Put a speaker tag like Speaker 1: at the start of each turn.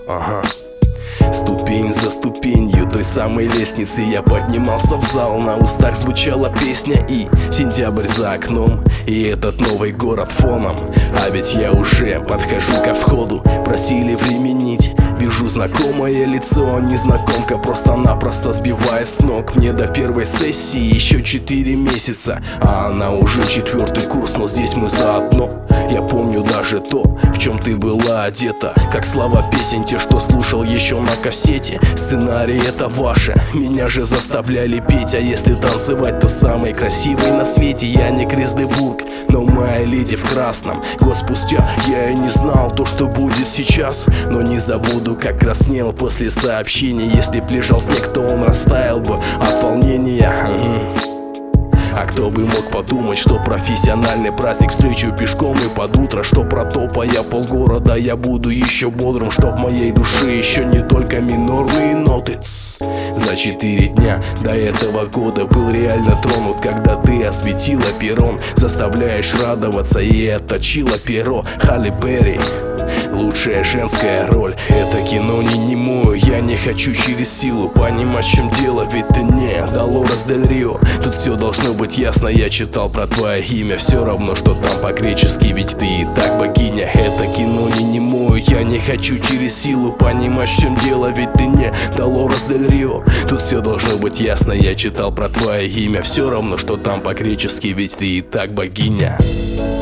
Speaker 1: Ага. Ступень за ступенью той самой лестницы я поднимался в зал. На устах звучала песня и сентябрь за окном, и этот новый город фоном. А ведь я уже подхожу ко входу, просили временить. Вижу знакомое лицо, незнакомка просто-напросто сбивая с ног. Мне до первой сессии еще 4 месяца, а она уже 4-й курс, но здесь мы заодно. Я помню даже то, в чем ты была одета, как слова песен, те, что слушал еще на кассете. Сценарий это ваше, меня же заставляли петь. А если танцевать, то самый красивый на свете. Я не Крис де Бургh, но моя леди в красном. Год спустя я и не знал то, что будет сейчас, но не забуду, как краснел после сообщения. Если б лежал снег, то он растаял бы от волнения. А кто бы мог подумать, что профессиональный праздник встречу пешком и под утро, что протопая полгорода я буду еще бодрым, что в моей душе еще не только минорные ноты. За 4 дня до этого года был реально тронут, когда ты осветила перрон, заставляешь радоваться и отточила перо. Халли Берри, лучшая женская роль. Это кино не немое, я не хочу через силу понимать, в чем дело, ведь ты не Долорес Дель Рио. Тут все должно быть ясно, я читал про твое имя, все равно, что там по-гречески, ведь ты и так богиня. Это кино не немое, я не хочу через силу понимать, в чем дело, ведь ты не Долорес Дель Рио. Тут все должно быть ясно, я читал про твое имя, все равно, что там по-гречески, ведь ты и так богиня.